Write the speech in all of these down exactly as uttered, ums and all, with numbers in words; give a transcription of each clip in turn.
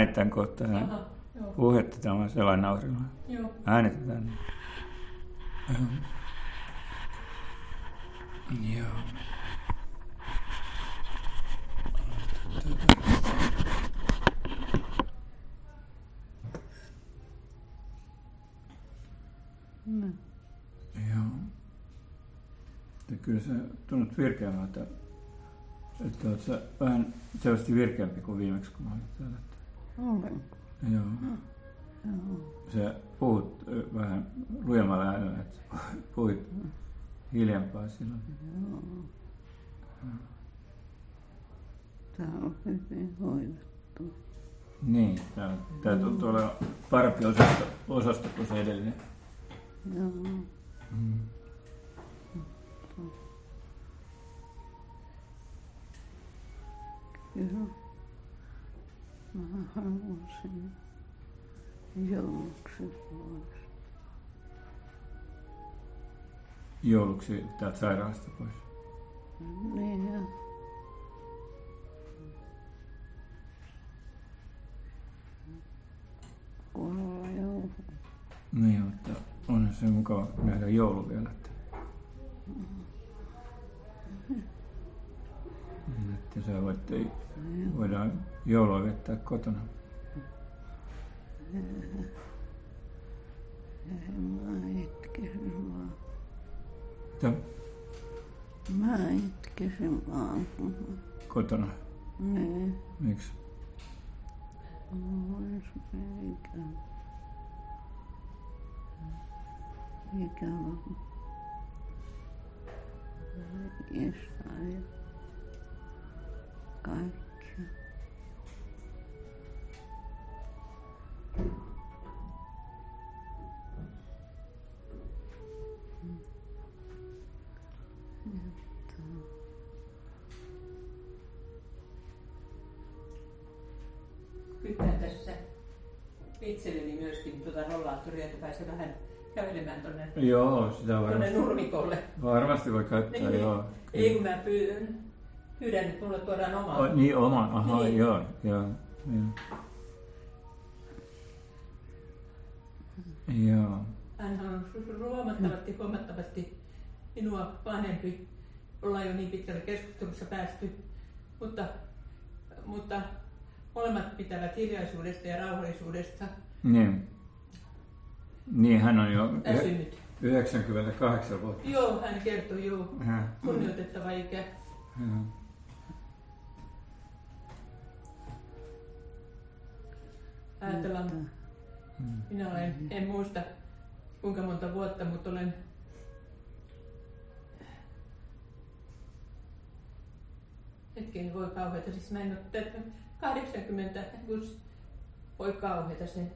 äänetetään kohta puhetta, tämä on sellainen naurilla. Joo. Äänetetään. Joo. No. Joo. Ja kyllä sä tunnut virkeämältä, että oot sä vähän selvästi virkeämpi kuin viimeksi, kun mä olin täällä. Olenko? Joo. No. Joo. Sä puhut vähän lujemmalla äänellä, että puhuit hiljempaa silloin. Joo. Tää on hyvin hoidettu. Niin, tää, tää tuntuu olevan parempi osasto, osasto kuin se edellinen. Joo. Mm. Kyllä. Mä haluaisin jouluksi pois. Jouluksi täältä sairaalasta pois. Niin ja kuolla joulu. Niin, mutta on se mukava nähdä joulu vielä. Että, niin, että sä voit, ei, voidaan joulua viettää kotona. Mä itkisin vaan. Mitä? Mä itkisin vaan. Kotona? Niin. Miksi? Ois ikävä. Ikävä. Isä ja kaikkia. Pyytään tässä itselleni myöskin tuota rollaattoria, että pääsee vähän kävelemään tuonne, Joo, sitä tuonne varmasti. nurmikolle. Varmasti voi käyttää, Niin. joo. Ei kun mä pyydän, pyydän että mulle tuodaan omaa. O, niin, oma, aha, Niin. joo, joo. Joo. Joo. Hän on huomattavasti, huomattavasti minua vanhempi. Ollaan jo niin pitkälle keskustelussa päästy, mutta, mutta molemmat pitävät hiljaisuudesta ja rauhallisuudesta. Niin. Niin, hän on jo Väsynyt. yhdeksänkymmentäkahdeksan vuotta. Joo, hän kertoi, joo. Äh. Kunnioitettava ikä. Joo. Ajatellaan, Mm. minä olen, en muista kuinka monta vuotta, mutta olen hetken voi kauheita, siis mä en ole tätä kahdeksankymmentä, plus voi kauheita sen.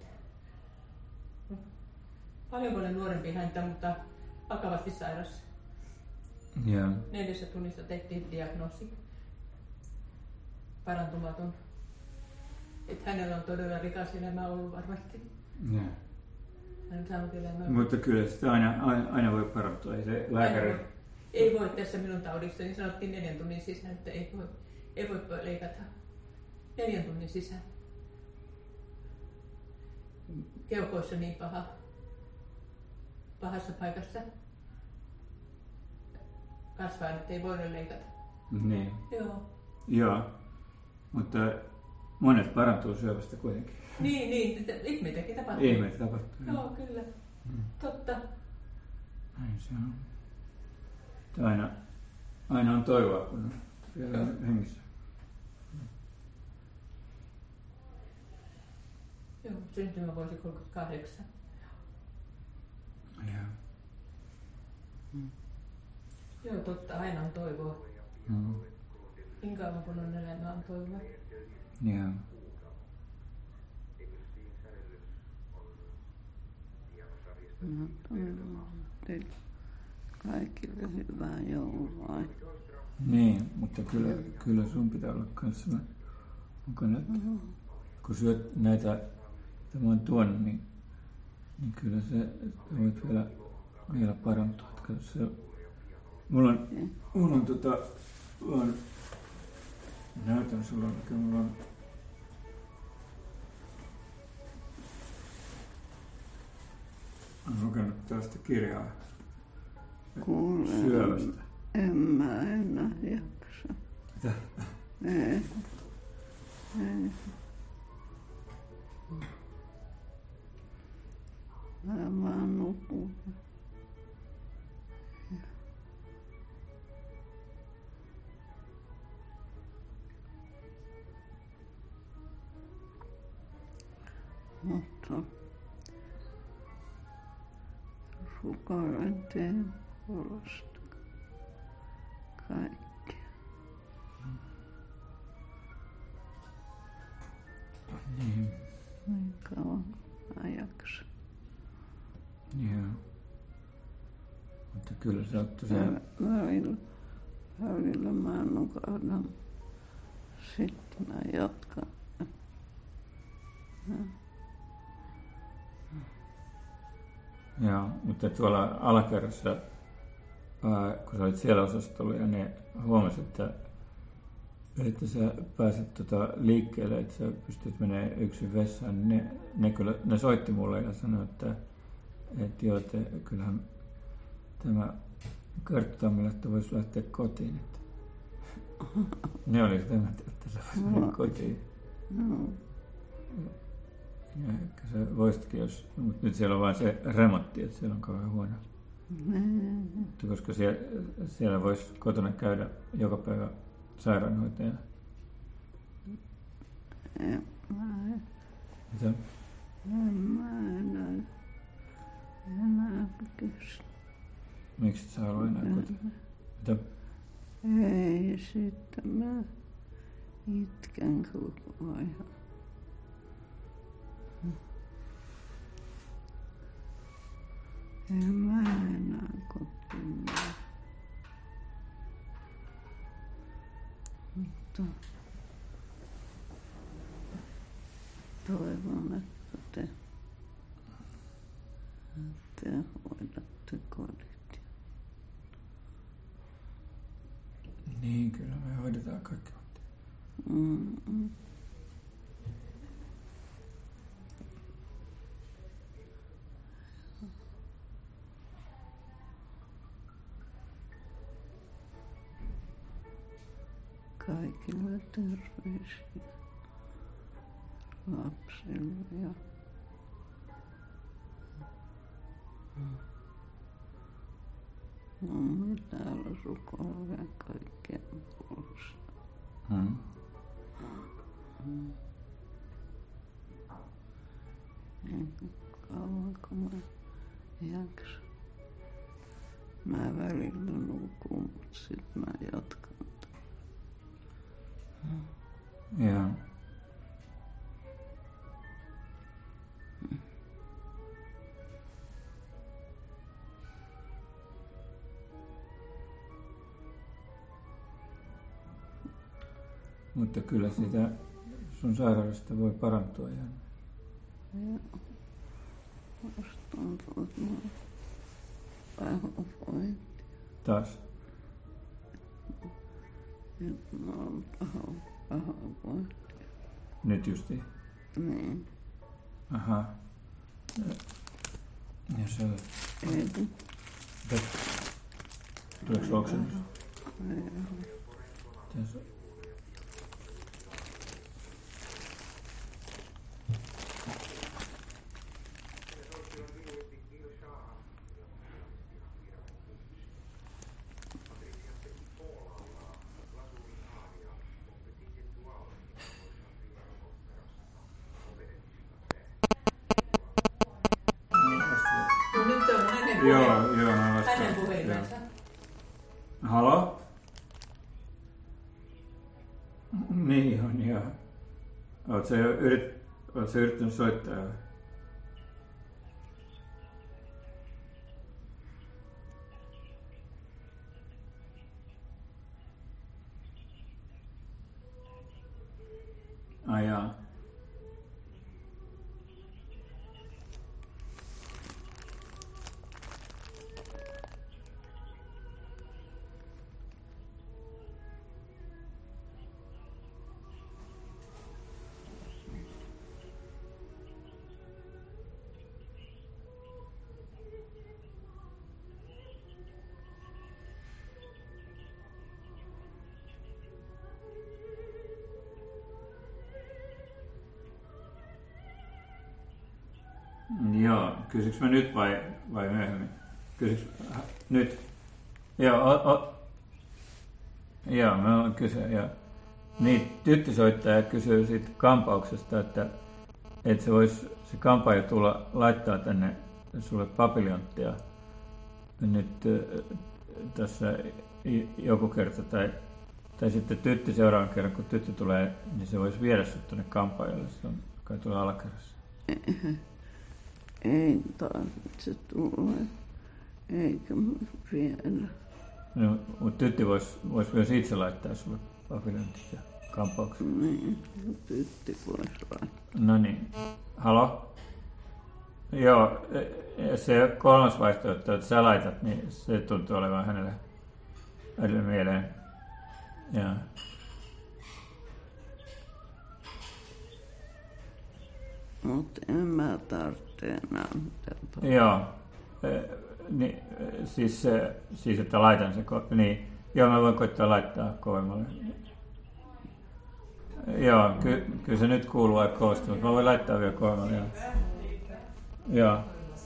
Paljon paljon nuorempi häntä, mutta vakavasti sairas. Joo. Neljässä tunnissa tehtiin diagnoosi. Parantumaton. Että hänellä on todella rikas elämä ollut varmasti. Joo. Hän on saanut elämää. Mutta kyllä sitä aina, aina, aina voi parantua. Ei se lääkäri... Ei voi, ei voi tässä minun taudissa, niin sanottiin neljän tunnin sisään, että ei voi, ei voi leikata. Neljän tunnin sisään. Keuhkoissa niin paha. Pahassa paikassa. Kasvaa, että ei voida leikata. Niin. Joo. Joo. Mutta monet parantuu syövästä kuitenkin. Niin, niin. Ihmeitäkin tapahtuu. Ihmeitä tapahtuu. Joo, kyllä. Mm. Totta. Näin se on. Että Aina, aina on toivoa, kun on vielä Joo. hengissä. Joo, syntymävuosi kolmekymmentäkahdeksan. Joo. Joo, totta. Aina on toivoa. Mm. Niin kauan kun on elämä on toivoa. Joo. Mä toivon teille kaikille hyvää joulua. Niin, mutta kyllä, kyllä sun pitää olla kanssa mukana. Mm-hmm. Kun syöt näitä, tämä on tuonut, niin, niin kyllä se, voit vielä, vielä parantua. Että se, mulla on, mulla on, tota, on näytän sulle, mikä mulla on lukenut tällaista kirjaa Kuulen. syövästä. En mä enää jaksa. Mitä? Ei. Ei. Mä vaan nukun. Mutta rukoilen teen puolesta kaikkia. Niin. Niin kauan kuin mä jaksan. Joo. Mutta kyllä se on tosiaan... Välillä, välillä mä nukahdan. Sitten mä jatkan. Joo, mutta tuolla alakerrassa, ää, kun sä olit siellä osastolla ja ne huomasit, että, että sä pääset tota liikkeelle, että sä pystyt menemään yksin vessaan, niin ne, ne, kyllä, ne soitti mulle ja sanoi, että, että joo, että kyllähän tämä kertoo, että voisi lähteä kotiin. Että ne oli sitä mieltä, että sä voisit mennä kotiin. No. Ja ehkä sä voisitkin, jos, mutta nyt siellä on vain se remontti, että siellä on kauhean huono. Mm. Koska siellä, siellä voisi kotona käydä joka päivä sairaanhoitajana. En mä, Mitä? en mä enää, enää kestä. Miksi et sä halua enää kotona? Mitä? Ei, sitten mä itken koko ajan. En mä enää kotiin. Mutta toivon, että te, te hoidatte kodit. Niin, kyllä me hoidetaan kaikki. Mm-mm. Kaikille terveisiä lapsille ja mummi täällä rukoilee kaikkien puolesta. Hmm. Mm. Niin kauan kun mä jaksan. Mä välillä nukun, mut sit mä jatkan. Joo. Mutta kyllä sitä sun sairaudesta voi parantua. Ja... Ja musta tuntuu, että mä oon pahoinvointia. Taas. Nyt mä oon paho, pahoinvointia. Nyt justiin. Niin. Aha. Ja, ja se on... Ei kun Tuleeko oksennus? ei. Tässä on... No nyt se on hänen puhe- Joo, joo, mä vastaan. hänen puhelimensa. Halo? Niin on, joo. Oot sä, yrit, oot sä yrittänyt soittaa jo? Ai jaa. Joo, kysyks mä nyt vai, vai myöhemmin? Kysyks äh, nyt? Joo, o, o. Joo, mä oon kysyä, joo. Niin, tyttösoittaja kysyy siitä kampauksesta, että, että se vois se kampaaja tulla laittaa tänne sulle papiljonttia nyt äh, tässä joku kerta tai, tai sitten tyttö seuraavan kerran, kun tyttö tulee, niin se voisi viedä sut tuonne kampaajalle, se on kai tulee alakerrassa. Ei tarvitse tulla, eikä vielä. No, mutta tyttö voisi vois myös itse laittaa sulle papiljontit ja kampaukset. Niin, tyttö voisi laittaa. No niin. Halo? Joo, se kolmas vaihtoehto, että sä laitat, niin se tuntuu olevan hänelle, hänelle mieleen. Ja. Mutta en mä tarvitse enää mitään. Joo. E, niin, siis, siis, että laitan se, niin. Joo, mä voin koittaa laittaa kovemmalle. Joo, ky, kyllä se nyt kuuluu aika kovasti, mutta mä voin laittaa vielä kovemmalle. Joo. Joo.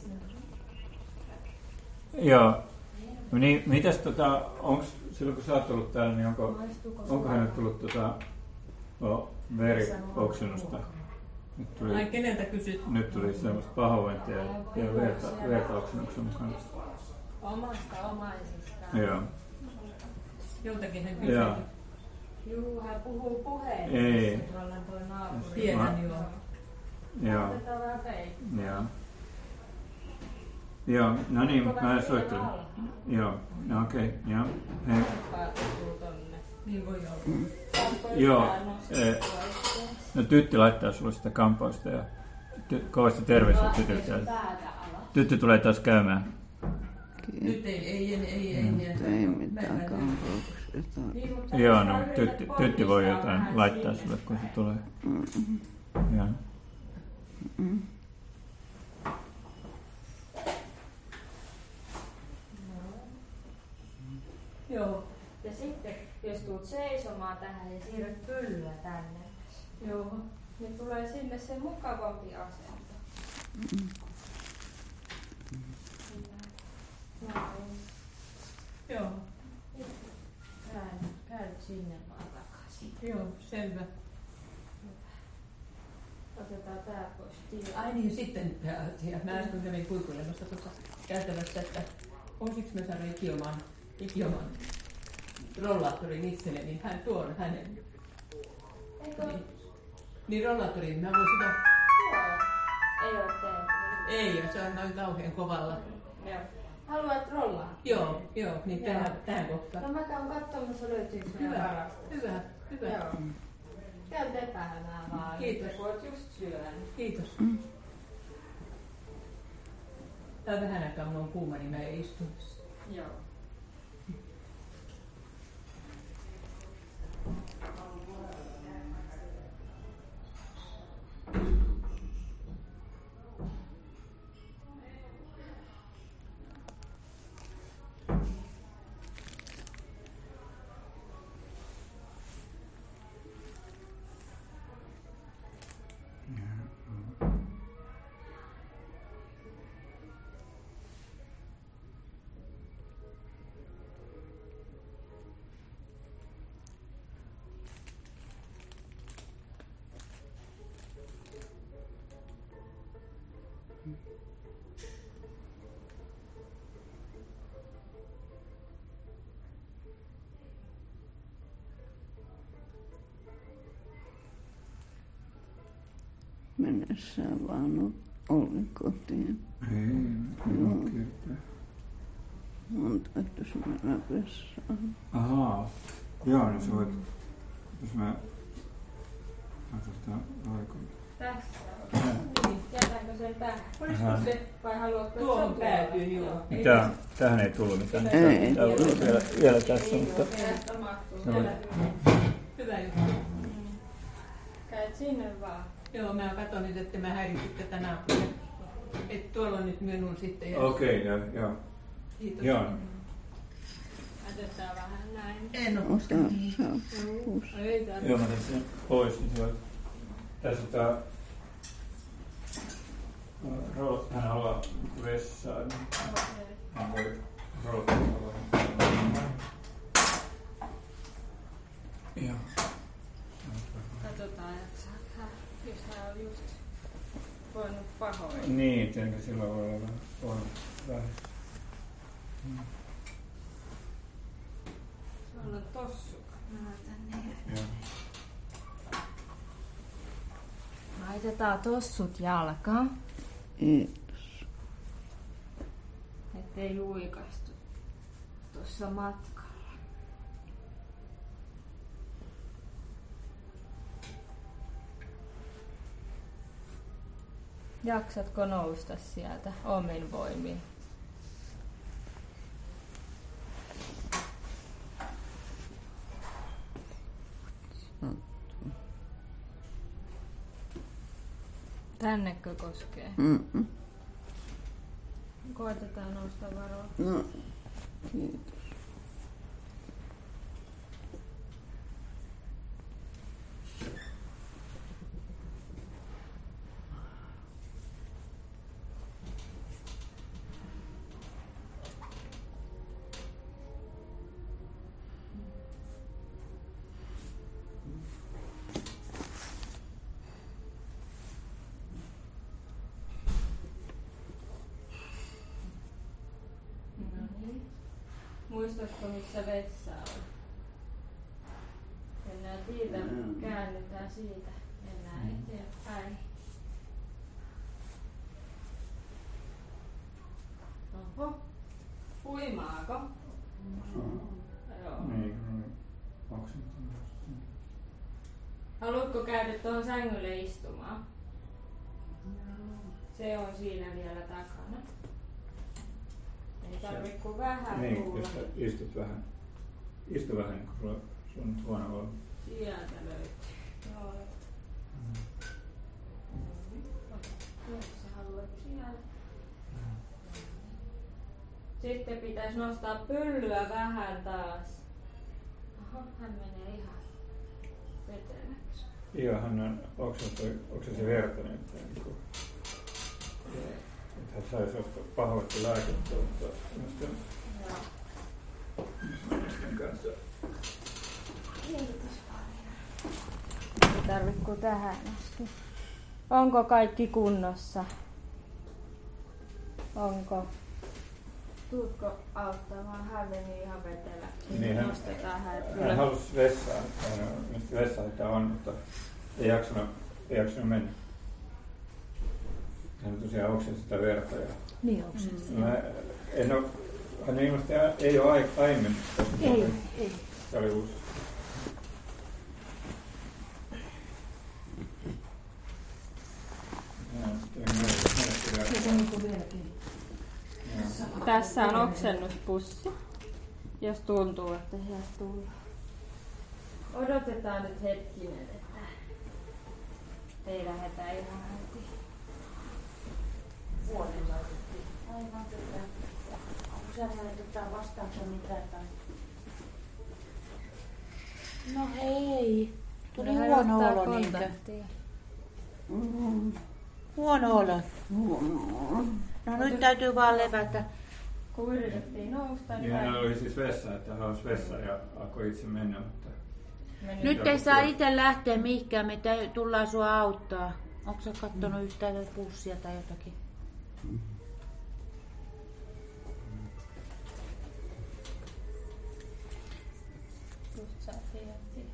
Joo. Niin, mitäs tota, onks silloin kun sä oot tullut täällä, niin onko, onko hänelle tullut tota, oh, verioksennusta? Nyt tuli, Ai keneltä kysyt? nyt tuli semmoista pahoinvointia ja verta, vertaoksennuksen mukana. Omasta omaisistaan. Joo. Joltakin hän kysyy. Joo. Juu, hän puhuu puhelimessa. Ei. Tuolla toi naapuri. Tiedän joo. Joo. Otetaan vähän peikkiä. Joo. Joo, no niin, mutta mä soittelin. Joo, no okei, okay, joo. Hei. Päätyy tonne. Niin voi olla. Joo, eh, no tyttö laittaa sulle sitä kampausta ja ty- kovasti terveisiä tytöltä. Tyttö tulee taas käymään. Nyt ei, ei, ei, ei, ei, ei. Ei mitään kampauksia. Joo, no tyttö, tyttö voi jotain laittaa sulle, kun se tulee. Mm-hmm. Joo. Mm-hmm. Joo. Ja sitten, jos tuut seisomaan tähän ja siirryt pyllyä tänne, joo, niin tulee sinne se mukavampi asento. Mm-hmm. Näin. Joo. Käänny, käänny sinne vaan takaisin. Joo, selvä. Otetaan tää pois. Tiila. Ai niin, sitten tämä asia. Mä äsken kävin kuikuilemassa tuossa käytävässä, että voisiko mä saada ikioman, ikioman rollaattorin itselle, niin hän tuon hänen. Eikö? Niin, niin rollaattorin, mä voisin sitä... Joo. Ei oo tehty. Ei, ja se on noin kauhean kovalla. Joo. Haluat rollaa? Joo, joo, niin Joo. tähän, tähän kohtaan. No mä käyn katsomassa löytyykö meidän Hyvä, varastosta. hyvä, hyvä. Joo. Käyn lepäämään vaan. Kiitos. Kun oot just syönyt. Kiitos. Mm. Tää on vähän aikaa, mulla on kuuma, niin mä istun. Joo. Mene sä vaan Olli kotiin. Ei, Joo. ei kertaa. Mun täytyisi mennä vessaan. Ahaa. Joo, niin sä voit, jos mä otetaan vaikun. Tässä Joo. on. Jätäänkö sen tähän? Olisiko Aha. se Vai haluatko tuohon päätyy, joo. Tää, tähän ei tullut mitään. Ei. Tää on vielä, vielä tässä, mutta... Tästä mahtuu No. siellä. Hyvä juttu. Mm. Käyt sinne vaan. Joo, mä katson nyt, että mä häiritsin tätä naapuria. Että tuolla on nyt minun sitten. Ja... Okei, okay, joo, joo. Kiitos. Joo. Otetaan vähän näin. En oo Ota koskaan. sä pus. Ei tarvitse. Joo, mä teen sen pois, niin se voi... Tässä on tää... hän haluaa vessaa, niin Okei. hän voi rootella. Joo. Katsotaan, jaksaako hän, jos hän on just voinut pahoin. Niin, tietenkin silloin voi olla vähän vähän. Hmm. Sulla on tossukat. Mä laitan ne. Joo. Laitetaan tossut jalkaan, Mm. ettei luikastu tuossa matkalla. Jaksatko nousta sieltä omin voimin? Tännekö koskee? Mm-mm. Koitetaan nousta varoa. No, kiitos. No niin. Muistatko, missä vessa on? Mennään siitä, Mm. käännytään siitä. Mennään eteenpäin. Oho. Huimaako? Joo. Niin, niin. Oksentaa. Haluatko käydä tuohon sängylle istumaan? Se on siinä vielä takana. Ei tarvitse kuin vähän Niin, tulla. jos sä istut vähän, istu vähän, niin kun sulla sulla on nyt huono olo. Sieltä löytyy. Joo. Jos sä haluat siellä. Sitten pitäisi nostaa pyllyä vähän taas. Oho, hän menee ihan veteläksi. Joo, hän on, onko se, toi, onko se se vertainen, että, niin kuin, että hän saisi ostaa pahoitti lääkettä, mutta minusta Joo. miesten kanssa. Kiitos paljon. Ei tarvitse kuin tähän asti. Onko kaikki kunnossa? Onko? Tuutko auttamaan? Hän meni ihan veteläksi. Niin, hän- Nostetaan hän. Hän halusi vessaan, mistä vessaita on, mutta ei jaksanut, ei jaksanut mennä. Hän tosiaan oksensi sitä verta. Ja Niin oksensi. mä en ole, hän ilmeisesti ei ole ai- aiemmin. Ei, ei. Se oli uusi. Ja sitten menetti Se on niin kuin vieläkin. vielä. Tässä on oksennuspussi, jos tuntuu, että sieltä tulee. Odotetaan nyt hetkinen, että ei lähdetä ihan heti. Vuoden laitettiin. Aivan kyllä. Onko sä laitetaan vastaanko mitään tai? No hei. Tuli Hän huono ottaa olo niinkö? kontaktia. Mm. Huono olo. Huono. No nyt täytyy vaan levätä. Kun yritettiin nousta, Niin hänellä oli siis vessa, että hän halusi vessa ja alkoi itse mennä, mutta meni. Nyt ei saa itse lähteä mihinkään, me tä- tullaan sua auttaa. Onko sä kattonut yhtään tätä pussia tai jotakin? Just saatiin jättiä.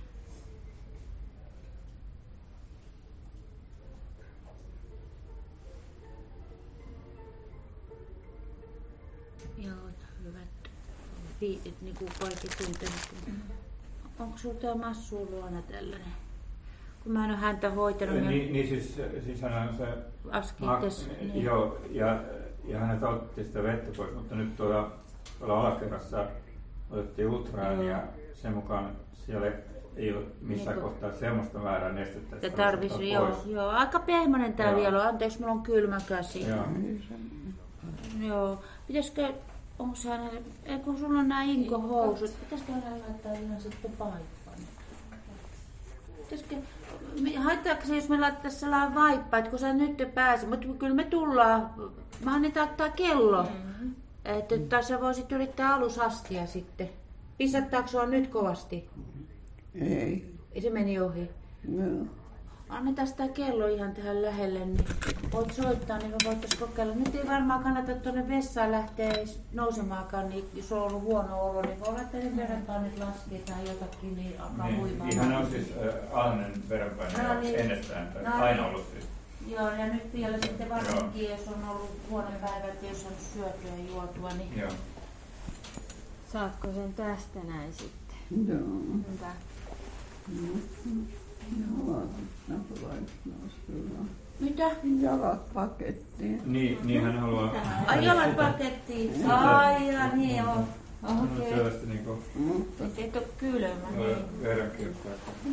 Joo, hyvät viitit, niin kuin kaikki tunteet. Onko sulla tää massu luona tällainen? Kun mä en ole häntä hoitanut, niin, niin, niin siis, siis hän on se laski Mak- itse. Niin. Joo, ja, ja hänet otti sitä vettä pois, mutta nyt tuolla, tuolla alakerrassa otettiin ultraan Joo. ja sen mukaan siellä ei ole missään Niin, kohtaa semmoista määrää nestettä, Että että tarvisi, ottaa joo, pois. joo, aika pehmonen tää Joo. vielä on. Anteeksi, mulla on kylmä käsi. Joo. Joo. Pitäisikö, onko se aina, ei kun sulla on nää inkohousut, pitäisikö aina laittaa ihan sitten paikkaan? Pitäisikö, haittaako se, jos me laittaisiin sellainen vaippa, että kun sä nyt pääset, mutta kyllä me tullaan, mä annetaan ottaa kello, mm-hmm. että, että sä voisit yrittää alusasti ja sitten. Pissattaako sua nyt kovasti? Ei. Se meni ohi. Joo. Annetaan sitä kello ihan tähän lähelle, niin voit soittaa, niin me voitaisiin kokeilla. Nyt ei varmaan kannata tuonne vessaan lähteä nousemaankaan, niin jos on ollut huono olo, niin voi olla, että ne verenpaine nyt laskee tai jotakin, niin alkaa niin, huimaan. Ihan on siis äh, alhainen verenpaine no, niin, ennestään, tai no, aina ollut siis. Joo, ja nyt vielä sitten varsinkin, jos on ollut huono päivä, että jos on syötyä ja juotua, niin... Joo. Saatko sen tästä näin sitten? Joo. Hyvä. Mm-hmm. Jalat, kyllä. Mitä? Jalat pakettiin. Niin, niin hän haluaa... Ai jalat pakettiin. Ai ja niin on. No, Okei. selvästi niinku... Mutta Että et oo kylmä. Niin. Verenkiertoa.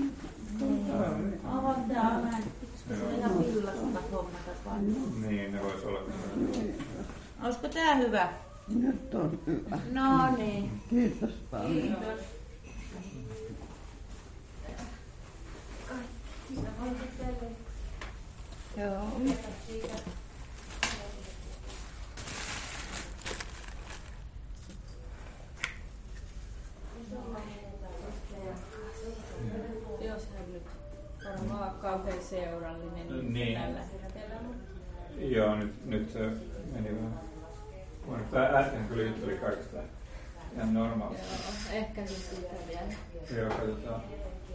Avaa tää aina. Pitäisikö se ihan villasukat hommata vai? Niin, ne vois olla. Olisiko tää hyvä? nyt on hyvä. No niin. Kiitos paljon. Kiitos. Joo. Jos hän nyt varmaan kauhean seurallinen Niin. tällä hetkellä. Joo, nyt, nyt se meni vähän. Tämä äsken kyllä jutteli kaikista ihan normaalista. Joo, ehkä se siitä vielä. Joo, katsotaan.